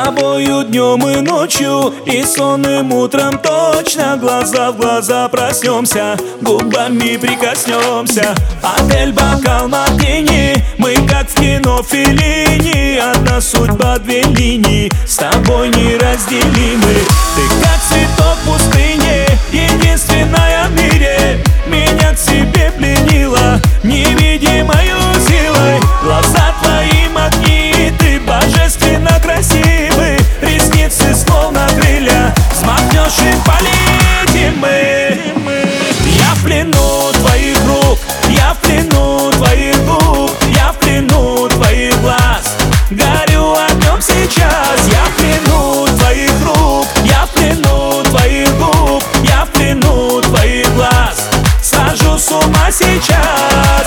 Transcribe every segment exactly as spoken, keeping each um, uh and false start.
тобою днем и ночью, и сонным утром точно. Глаза в глаза проснемся, губами прикоснемся. Отель, бокал, мартини, мы как в кино Феллини. Одна судьба, две линии, с тобой неразделимы. Ты как цветок в пустыне, единственная в мире. Меня к себе пленила невидимою силой. Глаза твои магниты, божественно красивы. Ресницы словно крылья, взмахнешь и полетим мы. Я в плену твоих рук, я в плену твоих губ, я в плену твоих глаз. Горю огнем сейчас. Я в плену твоих рук, я в плену твоих губ, я в плену твоих глаз. Схожу с ума сейчас.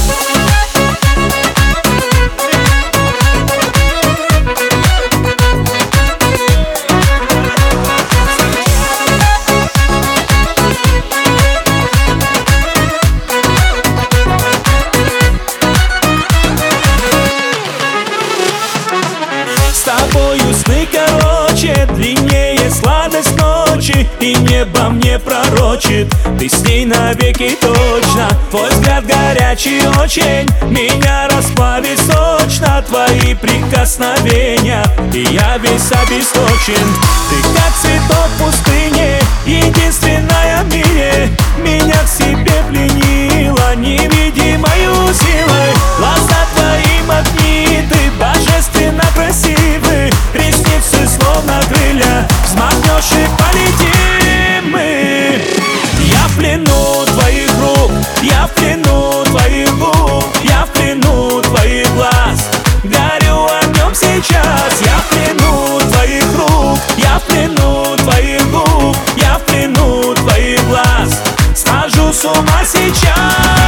С тобою сны короче, длиннее сладость ночи. И небо мне пророчит, ты с ней навеки точно. Твой взгляд горячий очень, меня расплавит сочно. Твои прикосновения, и я весь обесточен. Ты как цветок в пустыне, единственная в мире. Меня к себе пленила невидимою силой. Глаза твои магниты, божественно красивы. Ресницы словно крылья, взмахнешь и полетим мы. Я в плену твоих рук, я в плену твоих губ, я в плену твоих глаз. Горю огнем сейчас. Я в плену твоих рук, я в плену твоих губ, я в плену твоих глаз. Схожу с ума сейчас.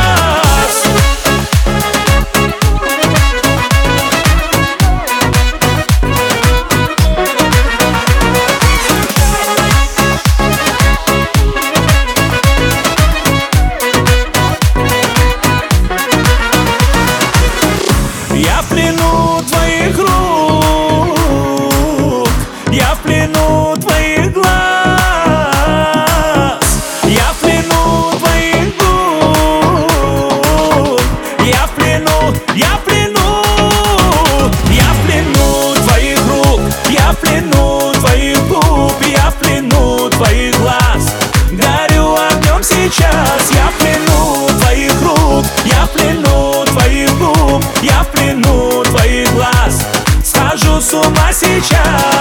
Я в плену твоих рук, я в плену твоих глаз. Я в плену твоих губ, я в плену, я в плену. Я в плену твоих рук, я в плену твоих губ, я в плену твоих глаз. Горю огнем сейчас. Я в плену твоих рук, я в плену твоих губ, я в плену твоих глаз. Схожу с ума сейчас.